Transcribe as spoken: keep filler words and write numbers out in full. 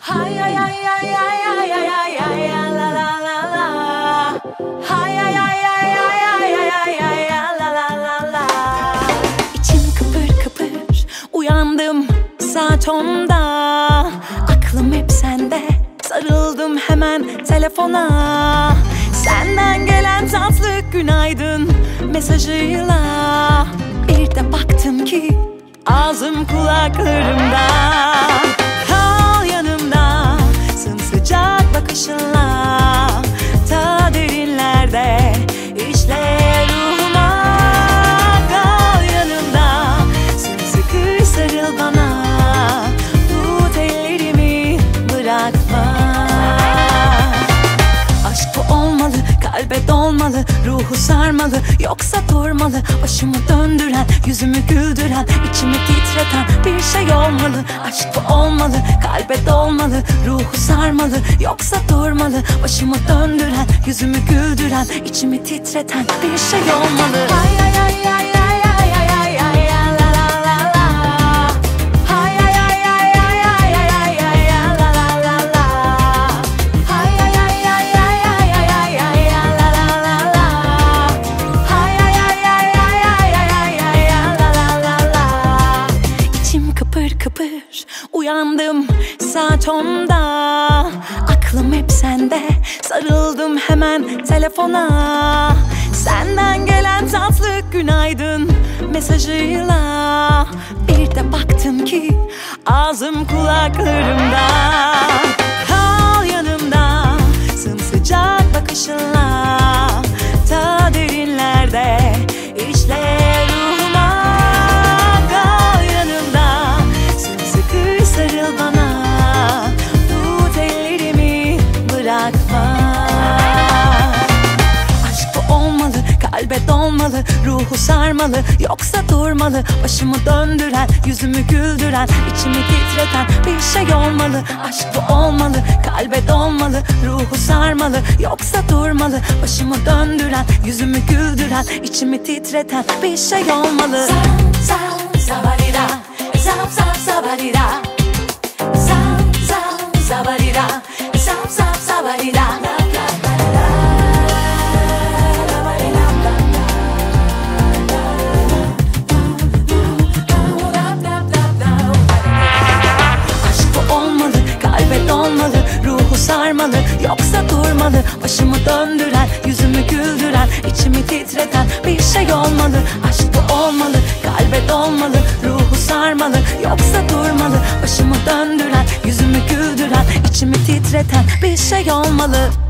Hay ay ay ay ay ay ay ay ay ay la la la la. Hay ay ay ay ay ay ay ay ay ay la la la la. İçim kıpır kıpır, uyandım saat onda. Aklım hep sende, sarıldım hemen telefona. Senden gelen tatlı günaydın mesajıyla. Bir de baktım ki ağzım kulaklarımda. Kal yanımda sımsıcak bakışınla. Ta derinlerde işle ruhuma. Kal yanımda sımsıkı sarıl bana. Tut ellerimi bırakma. Aşk bu olmalı, kalbe dolmalı, ruhu sarmalı, yoksa durmalı. Başımı döndüren, yüzümü güldüren, içimi titreten bir şey olmalı. Aşk bu olmalı, kalbe dolmalı, ruhu sarmalı, yoksa durmalı. Başımı döndüren, yüzümü güldüren, içimi titreten bir şey olmalı. Ay ay ay ay ay ay ay ay ay la la la la. Ay ay ay ay ay ay ay ay ay la la la la. Ay ay ay ay ay ay ay ay ay la la la la. Ay ay ay ay ay ay ay ay ay la la la la. İçim kıpır kıpır, uyandım saat onda. Aklım hep sende, sarıldım hemen telefona. Senden gelen tatlı günaydın mesajıyla. Bir de baktım ki ağzım kulaklarımda. Kal yanımda sımsıcak bakışınla. Ta derinlerde işle ruhuma. Kal yanımda sımsıkı sarıl bana. Tut ellerimi bırakma. Aşk bu olmalı, kalbe dolmalı, ruhu sarmalı, yoksa durmalı. Başımı döndüren, yüzümü güldüren, içimi titreten bir şey olmalı. Aşk bu olmalı, kalbe dolmalı, ruhu sarmalı, yoksa durmalı. Başımı döndüren, yüzümü güldüren, içimi titreten bir şey olmalı. Zap zap zabarira, zap zap zabarira. Zap zap zabarira, zap zap zabarira. Sarmalı, yoksa durmalı. Başımı döndüren, yüzümü güldüren, içimi titreten bir şey olmalı. Aşk bu olmalı, kalbe dolmalı, ruhu sarmalı, yoksa durmalı. Başımı döndüren, yüzümü güldüren, içimi titreten bir şey olmalı.